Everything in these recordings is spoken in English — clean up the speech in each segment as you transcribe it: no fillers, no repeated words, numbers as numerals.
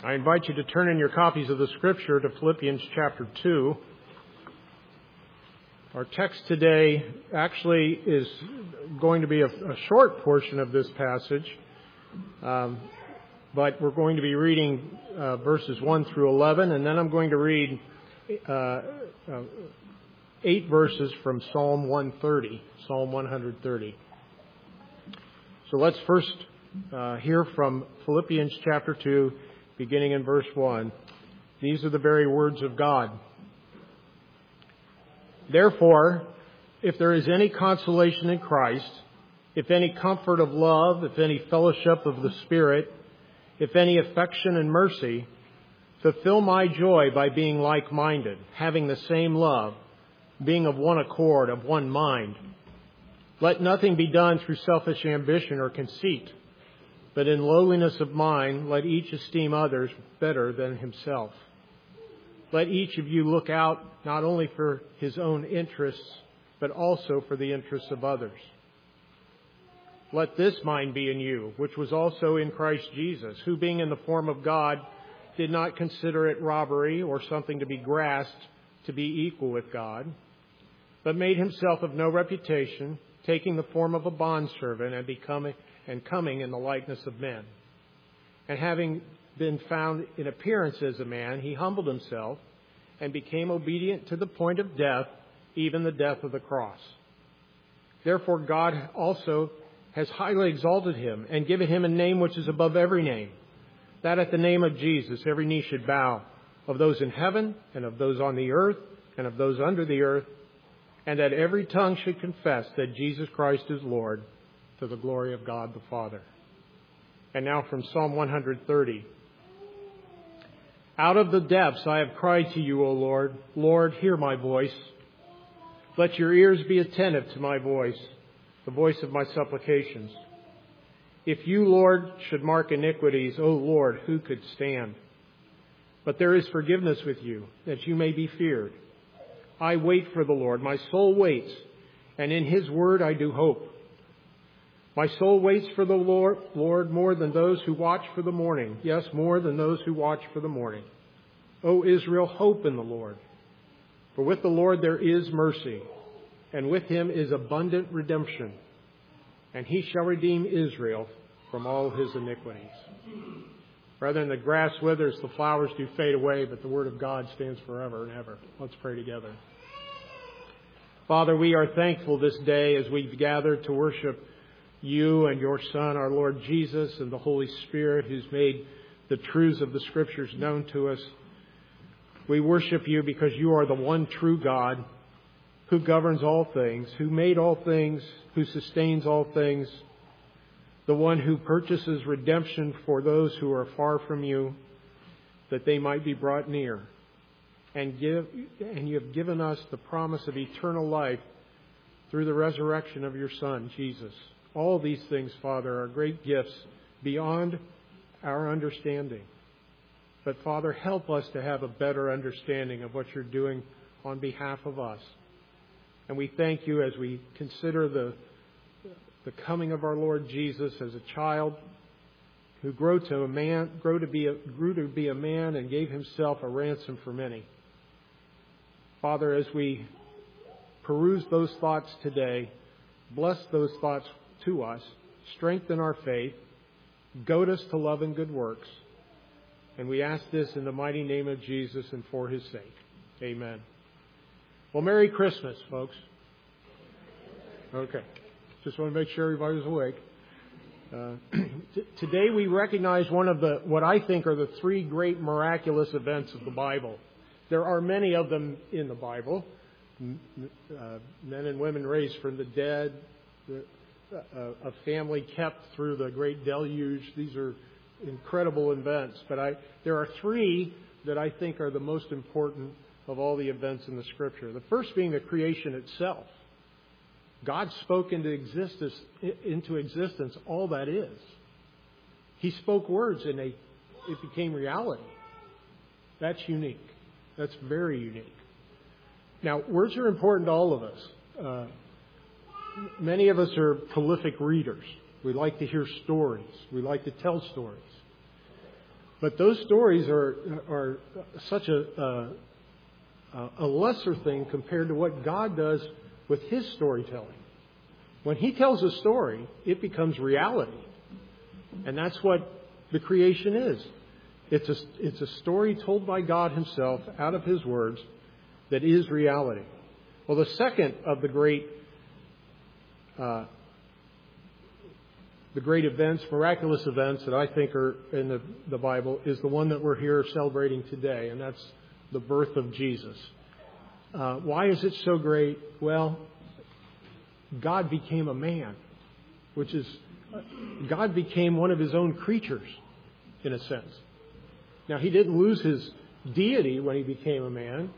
I invite you to turn in your copies of the Scripture to Philippians chapter 2. Our text today actually is going to be a short portion of this passage, but we're going to be reading verses 1 through 11, and then I'm going to read 8 verses from Psalm 130. So let's first hear from Philippians chapter 2, beginning in verse 1. These are the very words of God. Therefore, if there is any consolation in Christ, if any comfort of love, if any fellowship of the Spirit, if any affection and mercy, fulfill my joy by being like-minded, having the same love, being of one accord, of one mind. Let nothing be done through selfish ambition or conceit, but in lowliness of mind, let each esteem others better than himself. Let each of you look out not only for his own interests, but also for the interests of others. Let this mind be in you, which was also in Christ Jesus, who being in the form of God, did not consider it robbery or something to be grasped to be equal with God, but made himself of no reputation, taking the form of a bondservant and coming in the likeness of men. And having been found in appearance as a man, he humbled himself and became obedient to the point of death, even the death of the cross. Therefore God also has highly exalted him and given him a name which is above every name, that at the name of Jesus every knee should bow, of those in heaven and of those on the earth and of those under the earth, and that every tongue should confess that Jesus Christ is Lord, to the glory of God the Father. And now from Psalm 130. Out of the depths I have cried to you, O Lord. Lord, hear my voice. Let your ears be attentive to my voice, the voice of my supplications. If you, Lord, should mark iniquities, O Lord, who could stand? But there is forgiveness with you, that you may be feared. I wait for the Lord. My soul waits, and in his word I do hope. My soul waits for the Lord more than those who watch for the morning. Yes, more than those who watch for the morning. O Israel, hope in the Lord. For with the Lord there is mercy, and with him is abundant redemption. And he shall redeem Israel from all his iniquities. Brethren, the grass withers, the flowers do fade away, but the word of God stands forever and ever. Let's pray together. Father, we are thankful this day as we gather to worship you and your Son, our Lord Jesus, and the Holy Spirit, who's made the truths of the Scriptures known to us. We worship you because you are the one true God who governs all things, who made all things, who sustains all things, the one who purchases redemption for those who are far from you, that they might be brought near. And you have given us the promise of eternal life through the resurrection of your Son, Jesus. All these things, Father, are great gifts beyond our understanding. But, Father, help us to have a better understanding of what you're doing on behalf of us. And we thank you as we consider the coming of our Lord Jesus as a child who grew to be a man and gave himself a ransom for many. Father, as we peruse those thoughts today, bless those thoughts to us, strengthen our faith, goad us to love and good works. And we ask this in the mighty name of Jesus and for his sake. Amen. Well, Merry Christmas, folks. Okay. Just want to make sure everybody's awake. Today we recognize one of what I think are the three great miraculous events of the Bible. There are many of them in the Bible. Men and women raised from the dead, a family kept through the great deluge. These are incredible events. But there are three that I think are the most important of all the events in the Scripture. The first being the creation itself. God spoke into existence all that is. He spoke words and it became reality. That's unique. That's very unique. Now, words are important to all of us. Many of us are prolific readers. We like to hear stories. We like to tell stories. But those stories are such a lesser thing compared to what God does with His storytelling. When He tells a story, it becomes reality. And that's what the creation is. It's a story told by God Himself out of His words that is reality. Well, the second of the great events, miraculous events that I think are in the Bible is the one that we're here celebrating today, and that's the birth of Jesus. Why is it so great? Well, God became a man, God became one of His own creatures, in a sense. Now, He didn't lose His deity when He became a man.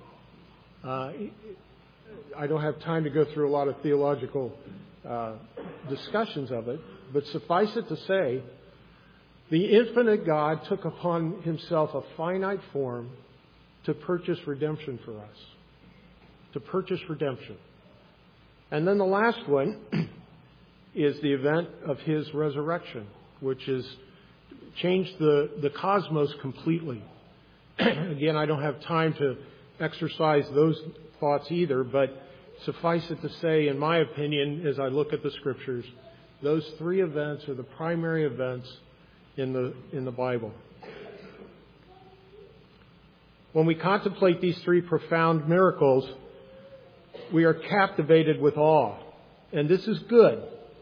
I don't have time to go through a lot of theological discussions of it, but suffice it to say, the infinite God took upon Himself a finite form to purchase redemption for us. To purchase redemption. And then the last one is the event of His resurrection, which has changed the cosmos completely. Again, I don't have time to exercise those thoughts either, but suffice it to say, in my opinion, as I look at the Scriptures, those three events are the primary events in the Bible. When we contemplate these three profound miracles, we are captivated with awe. And this is good.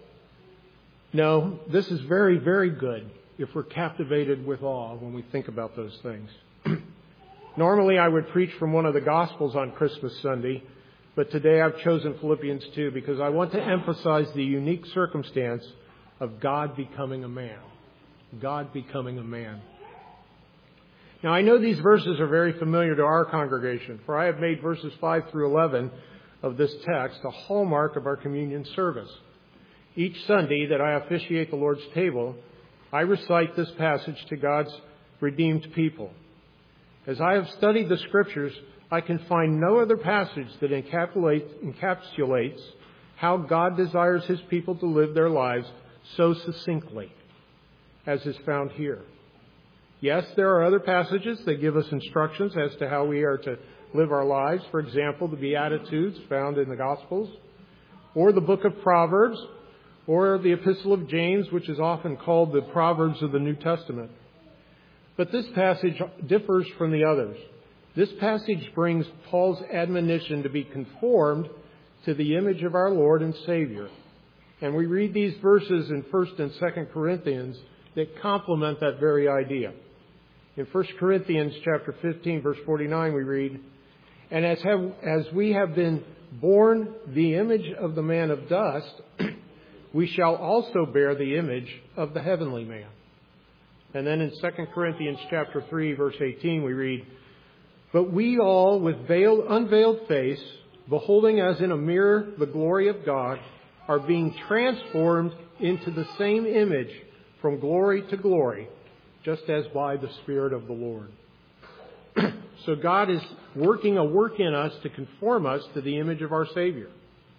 No, this is very, very good if we're captivated with awe when we think about those things. Normally, I would preach from one of the Gospels on Christmas Sunday, but today I've chosen Philippians 2 because I want to emphasize the unique circumstance of God becoming a man. God becoming a man. Now, I know these verses are very familiar to our congregation, for I have made verses 5 through 11 of this text a hallmark of our communion service. Each Sunday that I officiate the Lord's table, I recite this passage to God's redeemed people. As I have studied the Scriptures, I can find no other passage that encapsulates how God desires His people to live their lives so succinctly as is found here. Yes, there are other passages that give us instructions as to how we are to live our lives. For example, the Beatitudes found in the Gospels, or the book of Proverbs, or the Epistle of James, which is often called the Proverbs of the New Testament. But this passage differs from the others. This passage brings Paul's admonition to be conformed to the image of our Lord and Savior. And we read these verses in 1 and 2 Corinthians that complement that very idea. In 1 Corinthians chapter 15, verse 49, we read, "And as we have been born the image of the man of dust, we shall also bear the image of the heavenly man." And then in 2 Corinthians chapter 3, verse 18, we read, "But we all with unveiled face, beholding as in a mirror the glory of God, are being transformed into the same image from glory to glory, just as by the Spirit of the Lord." So God is working a work in us to conform us to the image of our Savior.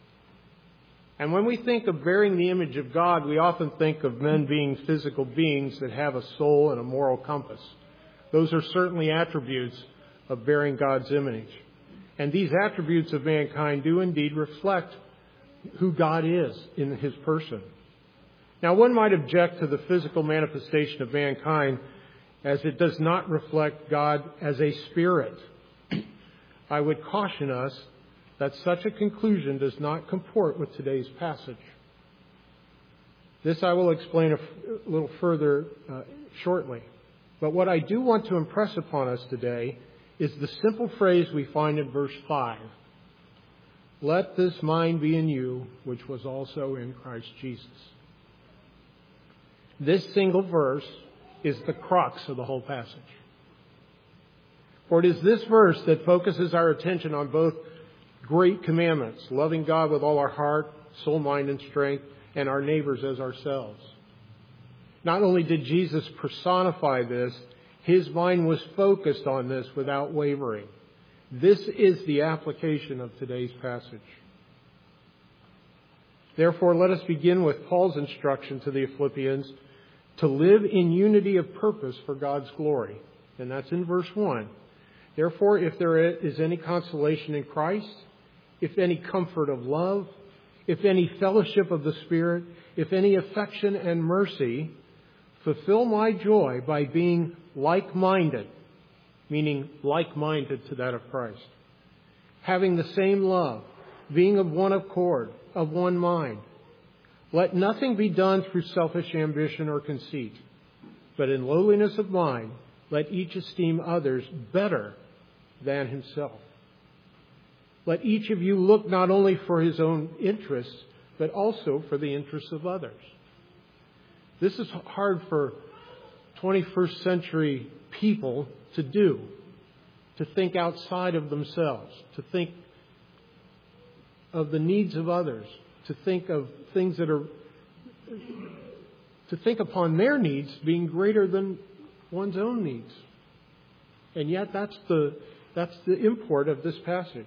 And when we think of bearing the image of God, we often think of men being physical beings that have a soul and a moral compass. Those are certainly attributes of bearing God's image. And these attributes of mankind do indeed reflect who God is in His person. Now, one might object to the physical manifestation of mankind as it does not reflect God as a spirit. I would caution us that such a conclusion does not comport with today's passage. This I will explain a little further shortly. But what I do want to impress upon us today is the simple phrase we find in verse 5. "Let this mind be in you, which was also in Christ Jesus." This single verse is the crux of the whole passage. For it is this verse that focuses our attention on both great commandments, loving God with all our heart, soul, mind, and strength, and our neighbors as ourselves. Not only did Jesus personify this, His mind was focused on this without wavering. This is the application of today's passage. Therefore, let us begin with Paul's instruction to the Philippians to live in unity of purpose for God's glory. And that's in verse 1. Therefore, if there is any consolation in Christ, if any comfort of love, if any fellowship of the Spirit, if any affection and mercy, fulfill my joy by being like-minded, meaning like-minded to that of Christ, having the same love, being of one accord, of one mind. Let nothing be done through selfish ambition or conceit, but in lowliness of mind, let each esteem others better than himself. Let each of you look not only for his own interests, but also for the interests of others. This is hard for 21st century people to do, to think outside of themselves, to think of the needs of others, to think of things that are, to think upon their needs being greater than one's own needs. And yet that's the import of this passage.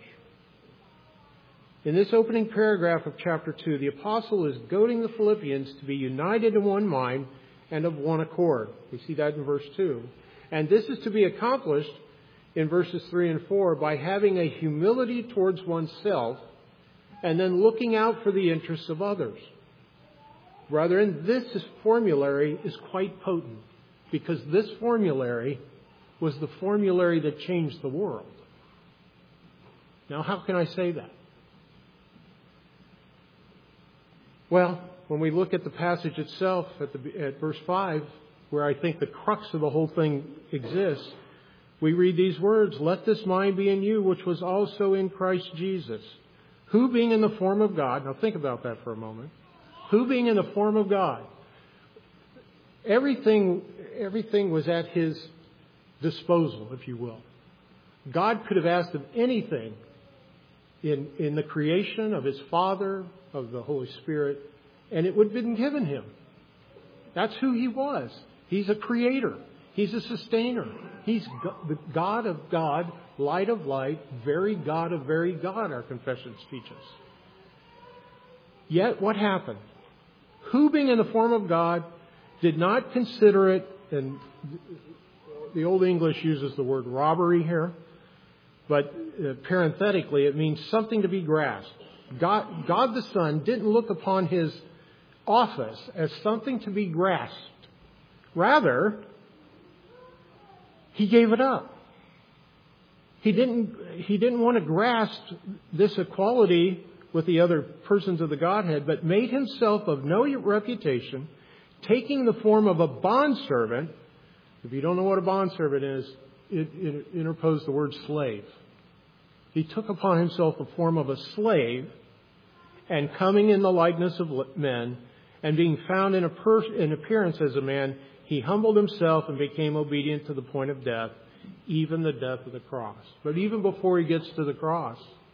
In this opening paragraph of chapter 2, the apostle is goading the Philippians to be united in one mind and of one accord. We see that in verse 2. And this is to be accomplished in verses 3 and 4 by having a humility towards oneself and then looking out for the interests of others. Brethren, this formulary is quite potent because this formulary was the formulary that changed the world. Now, how can I say that? Well, when we look at the passage itself at verse 5, where I think the crux of the whole thing exists, we read these words, "Let this mind be in you, which was also in Christ Jesus, who being in the form of God," now think about that for a moment, who being in the form of God, everything was at his disposal, if you will. God could have asked him anything in the creation of his Father, of the Holy Spirit, and it would have been given him. That's who he was. He's a creator. He's a sustainer. He's the God of God, light of light, very God of very God, our confessions teach us. Yet what happened? Who being in the form of God did not consider it, and the Old English uses the word robbery here, but parenthetically it means something to be grasped. God the Son didn't look upon his office as something to be grasped. Rather, he gave it up. He didn't want to grasp this equality with the other persons of the Godhead, but made himself of no reputation, taking the form of a bondservant. If you don't know what a bondservant is, interpose the word slave. He took upon himself the form of a slave, and coming in the likeness of men, and being found in appearance as a man, he humbled himself and became obedient to the point of death, even the death of the cross. But even before he gets to the cross,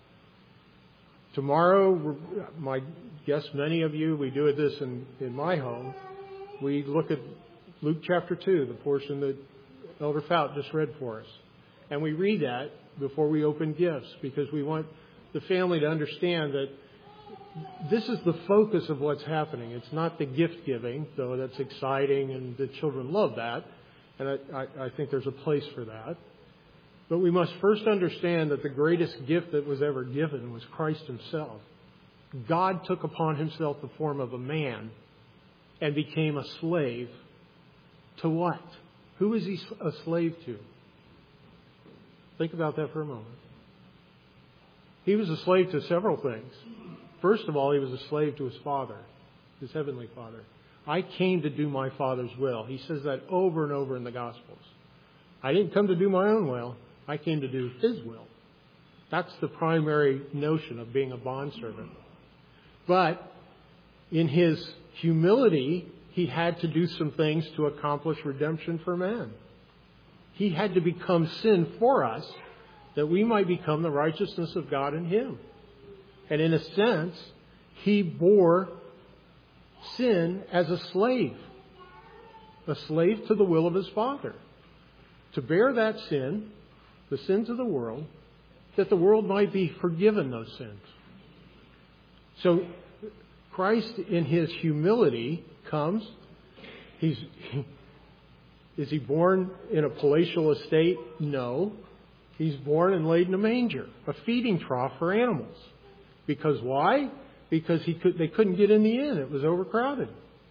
tomorrow, I guess many of you, we do this in my home, we look at Luke chapter 2, the portion that Elder Fout just read for us. And we read that before we open gifts because we want the family to understand that this is the focus of what's happening. It's not the gift giving, though that's exciting and the children love that. And I think there's a place for that. But we must first understand that the greatest gift that was ever given was Christ himself. God took upon himself the form of a man and became a slave to what? Who is he a slave to? Think about that for a moment. He was a slave to several things. First of all, he was a slave to his Father, his heavenly Father. I came to do my Father's will. He says that over and over in the Gospels. I didn't come to do my own will. I came to do his will. That's the primary notion of being a bondservant. But in his humility, he had to do some things to accomplish redemption for man. He had to become sin for us that we might become the righteousness of God in him. And in a sense, he bore sin as a slave to the will of his Father, to bear that sin, the sins of the world, that the world might be forgiven those sins. So Christ in his humility comes Is he born in a palatial estate? No. He's born and laid in a manger, a feeding trough for animals. Because why? Because they couldn't get in the inn. It was overcrowded.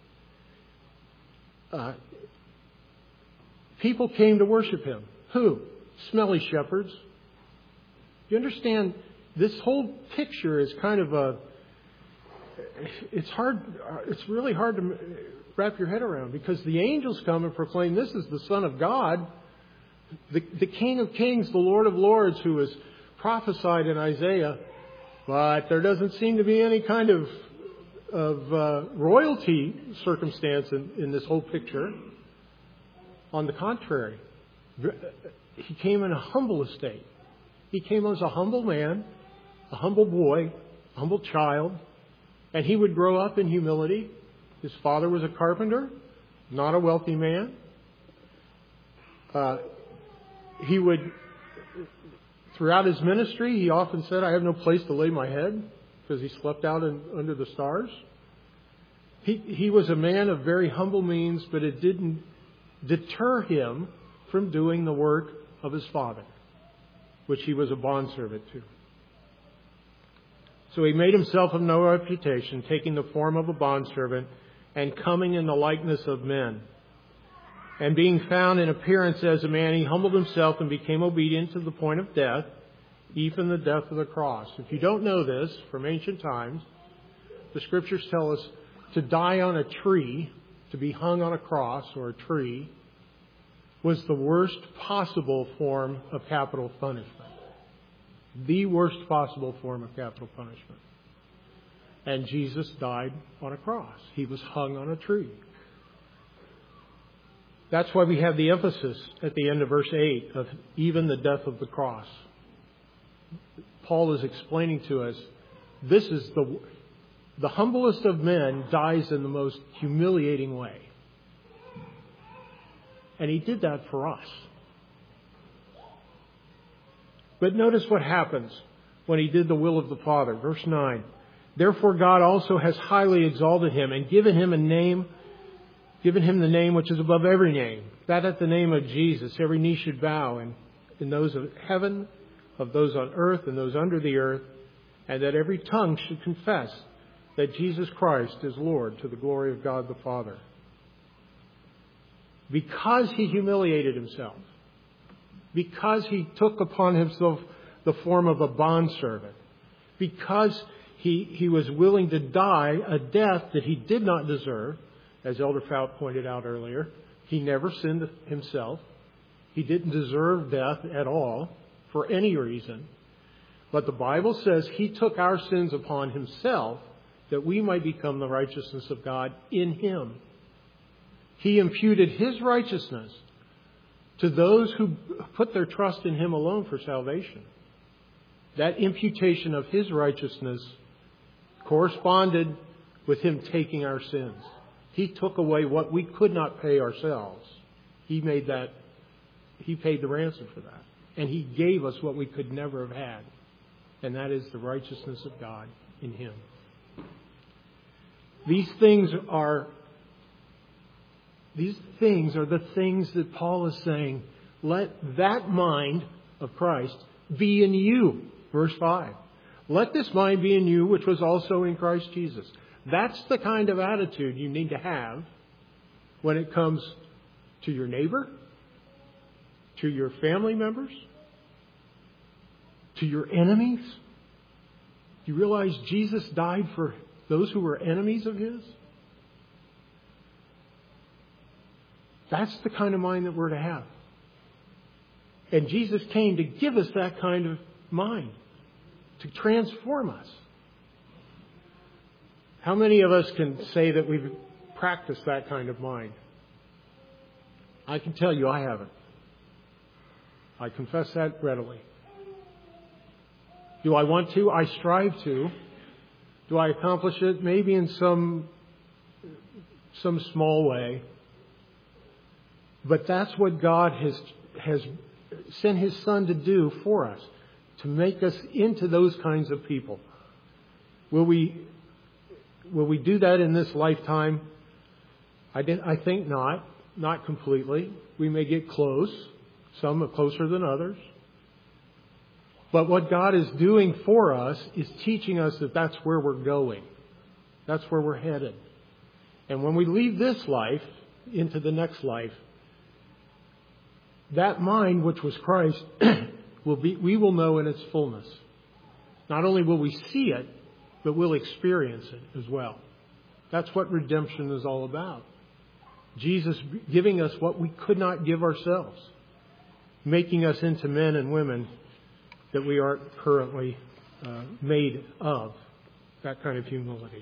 People came to worship him. Who? Smelly shepherds. You understand? This whole picture is kind of it's really hard to wrap your head around, because the angels come and proclaim this is the Son of God, the King of Kings, the Lord of Lords, who is prophesied in Isaiah. But there doesn't seem to be any kind of royalty circumstance in this whole picture. On the contrary, he came in a humble estate. He came as a humble man, a humble boy, a humble child, and he would grow up in humility. His father was a carpenter, not a wealthy man. He would, throughout his ministry, he often said, "I have no place to lay my head," because he slept out under the stars. He was a man of very humble means, but it didn't deter him from doing the work of his father, which he was a bondservant to. So he made himself of no reputation, taking the form of a bondservant and coming in the likeness of men. And being found in appearance as a man, he humbled himself and became obedient to the point of death, even the death of the cross. If you don't know this from ancient times, the Scriptures tell us to die on a tree, to be hung on a cross or a tree, was the worst possible form of capital punishment. The worst possible form of capital punishment. And Jesus died on a cross. He was hung on a tree. That's why we have the emphasis at the end of verse 8 of even the death of the cross. Paul is explaining to us, this is the humblest of men dies in the most humiliating way. And he did that for us. But notice what happens when he did the will of the Father. Verse 9. Therefore God also has highly exalted him and given him the name which is above every name, that at the name of Jesus every knee should bow, and in those of heaven, of those on earth, and those under the earth, and that every tongue should confess that Jesus Christ is Lord, to the glory of God the Father. Because he humiliated himself, because he took upon himself the form of a bondservant, because he was willing to die a death that he did not deserve, as Elder Fout pointed out earlier. He never sinned himself. He didn't deserve death at all for any reason. But the Bible says he took our sins upon himself that we might become the righteousness of God in him. He imputed his righteousness to those who put their trust in him alone for salvation. That imputation of his righteousness corresponded with him taking our sins. He took away what we could not pay ourselves. He paid the ransom for that. And he gave us what we could never have had. And that is the righteousness of God in him. These things are the things that Paul is saying. Let that mind of Christ be in you. Verse 5. Let this mind be in you, which was also in Christ Jesus. That's the kind of attitude you need to have when it comes to your neighbor, to your family members, to your enemies. You realize Jesus died for those who were enemies of his? That's the kind of mind that we're to have. And Jesus came to give us that kind of mind, to transform us. How many of us can say that we've practiced that kind of mind? I can tell you I haven't. I confess that readily. Do I want to? I strive to. Do I accomplish it? Maybe in some small way. But that's what God has sent his Son to do for us, to make us into those kinds of people. Will we do that in this lifetime? I think not completely. We may get close, some are closer than others. But what God is doing for us is teaching us that that's where we're going. That's where we're headed. And when we leave this life into the next life, that mind, which was Christ, we will know in its fullness. Not only will we see it, but we'll experience it as well. That's what redemption is all about. Jesus giving us what we could not give ourselves, making us into men and women that we aren't currently made of. That kind of humility.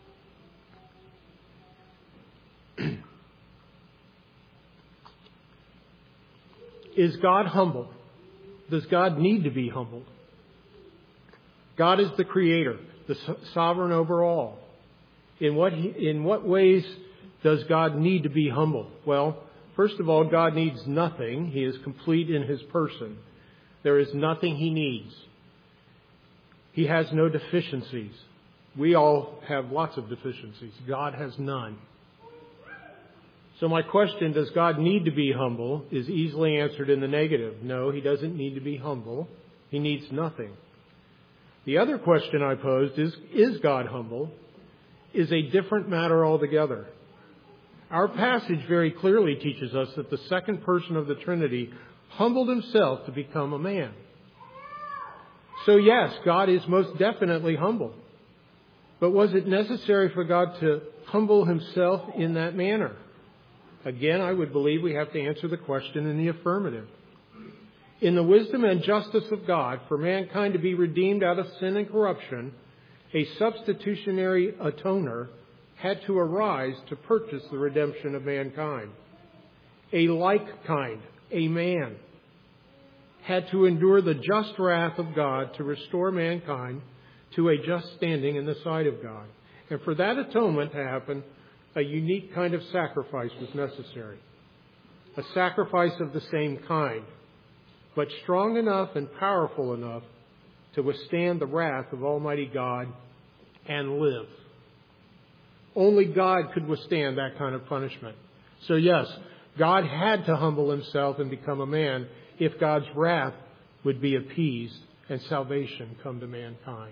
Is God humble? Does God need to be humbled? God is the Creator, the sovereign over all. In what ways does God need to be humble? Well, first of all, God needs nothing. He is complete in His person. There is nothing He needs. He has no deficiencies. We all have lots of deficiencies. God has none. So my question, does God need to be humble, is easily answered in the negative. No, He doesn't need to be humble. He needs nothing. The other question I posed is God humble? Is a different matter altogether. Our passage very clearly teaches us that the second person of the Trinity humbled Himself to become a man. So yes, God is most definitely humble. But was it necessary for God to humble Himself in that manner? Again, I would believe we have to answer the question in the affirmative. In the wisdom and justice of God, for mankind to be redeemed out of sin and corruption, a substitutionary atoner had to arise to purchase the redemption of mankind. A like kind, a man, had to endure the just wrath of God to restore mankind to a just standing in the sight of God. And for that atonement to happen, a unique kind of sacrifice was necessary. A sacrifice of the same kind, but strong enough and powerful enough to withstand the wrath of Almighty God and live. Only God could withstand that kind of punishment. So yes, God had to humble Himself and become a man if God's wrath would be appeased and salvation come to mankind.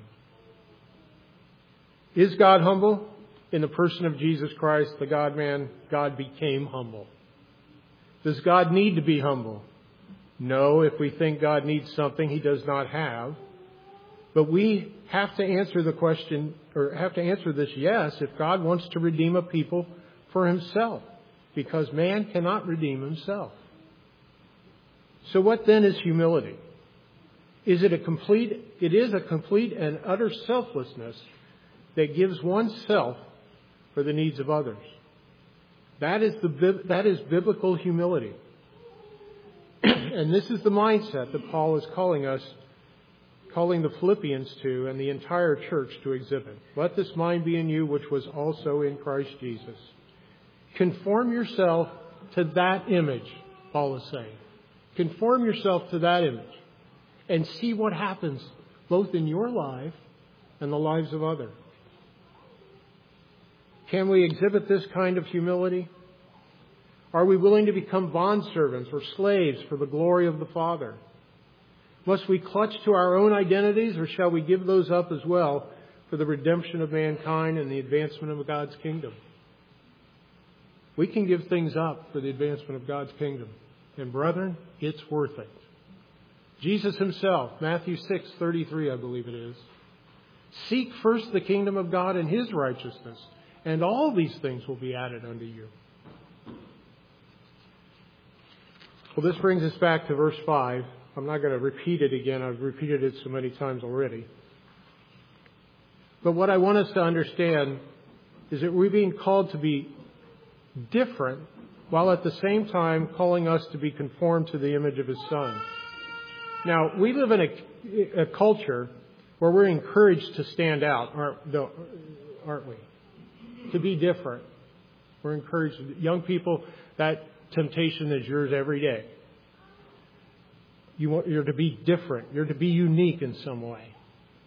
Is God humble? In the person of Jesus Christ, the God-man, God became humble. Does God need to be humble? No, if we think God needs something He does not have. But we have to answer the question, or have to answer this yes, if God wants to redeem a people for Himself, because man cannot redeem himself. So what then is humility? It is a complete and utter selflessness that gives oneself for the needs of others. That is biblical humility. And this is the mindset that Paul is calling the Philippians to and the entire church to exhibit. Let this mind be in you, which was also in Christ Jesus. Conform yourself to that image, Paul is saying. Conform yourself to that image and see what happens both in your life and the lives of others. Can we exhibit this kind of humility? Are we willing to become bondservants or slaves for the glory of the Father? Must we clutch to our own identities, or shall we give those up as well for the redemption of mankind and the advancement of God's kingdom? We can give things up for the advancement of God's kingdom. And brethren, it's worth it. Jesus Himself, Matthew 6:33, I believe it is. Seek first the kingdom of God and His righteousness, and all these things will be added unto you. Well, this brings us back to verse 5. I'm not going to repeat it again. I've repeated it so many times already. But what I want us to understand is that we're being called to be different, while at the same time calling us to be conformed to the image of His Son. Now, we live in a culture where we're encouraged to stand out, aren't we? To be different. We're encouraged. Young people, that temptation is yours every day. You're to be different. You're to be unique in some way.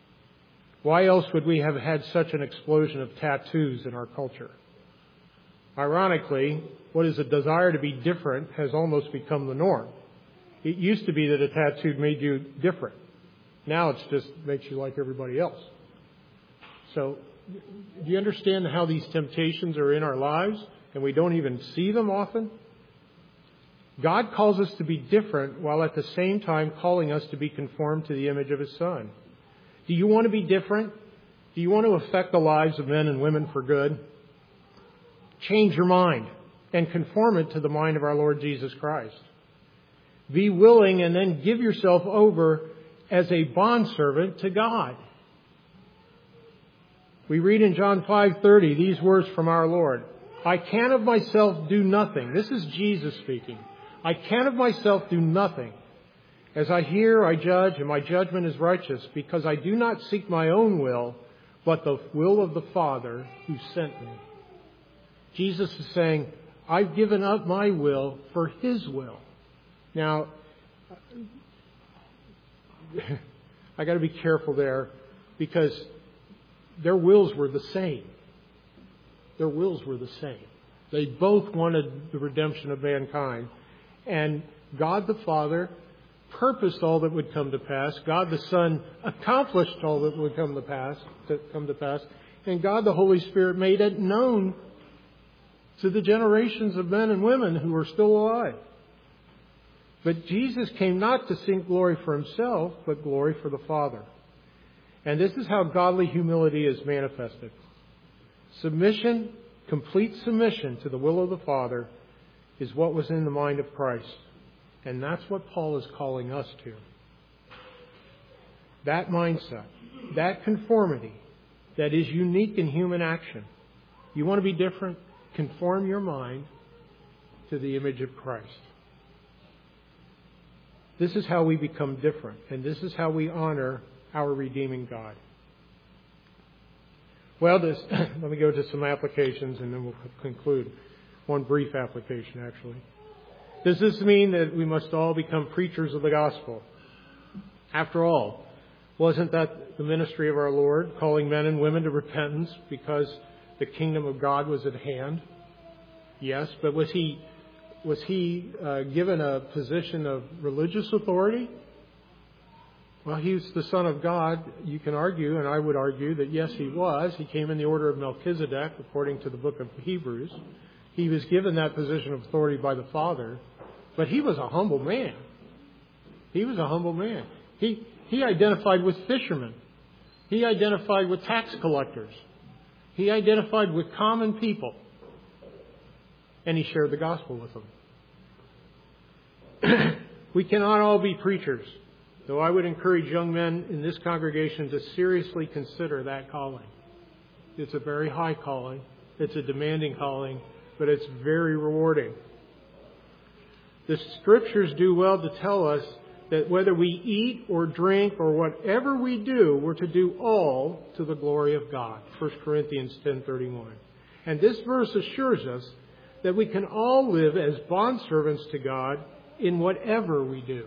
Why else would we have had such an explosion of tattoos in our culture? Ironically, what is a desire to be different has almost become the norm. It used to be that a tattoo made you different. Now it's just makes you like everybody else. So, do you understand how these temptations are in our lives and we don't even see them often? God calls us to be different while at the same time calling us to be conformed to the image of His Son. Do you want to be different? Do you want to affect the lives of men and women for good? Change your mind and conform it to the mind of our Lord Jesus Christ. Be willing and then give yourself over as a bondservant to God. We read in John 5:30 these words from our Lord. I can of myself do nothing. This is Jesus speaking. I can of myself do nothing. As I hear, I judge, and my judgment is righteous, because I do not seek my own will, but the will of the Father who sent me. Jesus is saying, I've given up my will for His will. Now, I got to be careful there, because their wills were the same. Their wills were the same. They both wanted the redemption of mankind. And God the Father purposed all that would come to pass. God the Son accomplished all that would come to pass. And God the Holy Spirit made it known to the generations of men and women who are still alive. But Jesus came not to seek glory for Himself, but glory for the Father. And this is how godly humility is manifested. Submission, complete submission to the will of the Father, is what was in the mind of Christ. And that's what Paul is calling us to. That mindset, that conformity that is unique in human action. You want to be different? Conform your mind to the image of Christ. This is how we become different, and this is how we honor our redeeming God. Well, let me go to some applications and then we'll conclude. One brief application, actually. Does this mean that we must all become preachers of the gospel? After all, wasn't that the ministry of our Lord, calling men and women to repentance because the kingdom of God was at hand? Yes, but was he given a position of religious authority? Well, He's the Son of God. You can argue, and I would argue, that yes, He was. He came in the order of Melchizedek, according to the book of Hebrews. He was given that position of authority by the Father, but He was a humble man. He was a humble man. He identified with fishermen. He identified with tax collectors. He identified with common people. And He shared the gospel with them. We cannot all be preachers, though I would encourage young men in this congregation to seriously consider that calling. It's a very high calling. It's a demanding calling, but it's very rewarding. The Scriptures do well to tell us that whether we eat or drink or whatever we do, we're to do all to the glory of God. 1 Corinthians 10:31. And this verse assures us that we can all live as bondservants to God in whatever we do.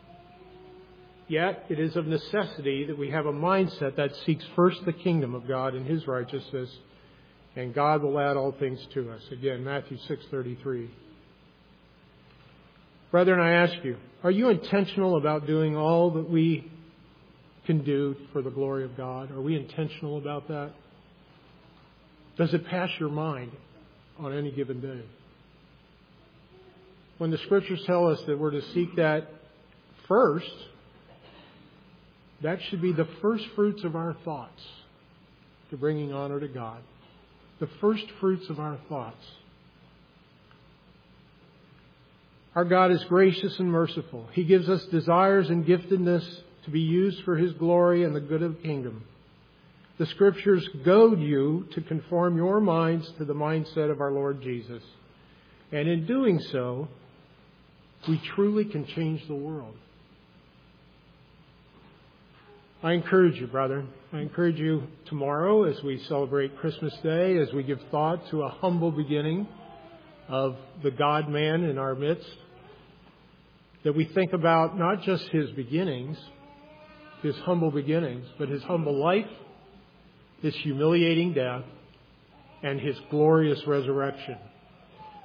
Yet, it is of necessity that we have a mindset that seeks first the kingdom of God and His righteousness, and God will add all things to us. Again, Matthew 6:33. Brethren, I ask you, are you intentional about doing all that we can do for the glory of God? Are we intentional about that? Does it pass your mind on any given day? When the Scriptures tell us that we're to seek that first, that should be the first fruits of our thoughts to bringing honor to God. The first fruits of our thoughts. Our God is gracious and merciful. He gives us desires and giftedness to be used for His glory and the good of the kingdom. The Scriptures goad you to conform your minds to the mindset of our Lord Jesus. And in doing so, we truly can change the world. I encourage you, brethren. I encourage you tomorrow as we celebrate Christmas Day, as we give thought to a humble beginning of the God-man in our midst, that we think about not just His beginnings, His humble beginnings, but His humble life, His humiliating death, and His glorious resurrection.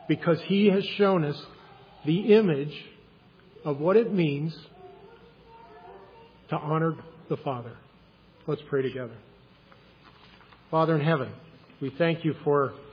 because He has shown us the image of what it means to honor the Father. Let's pray together. Father in heaven, we thank You for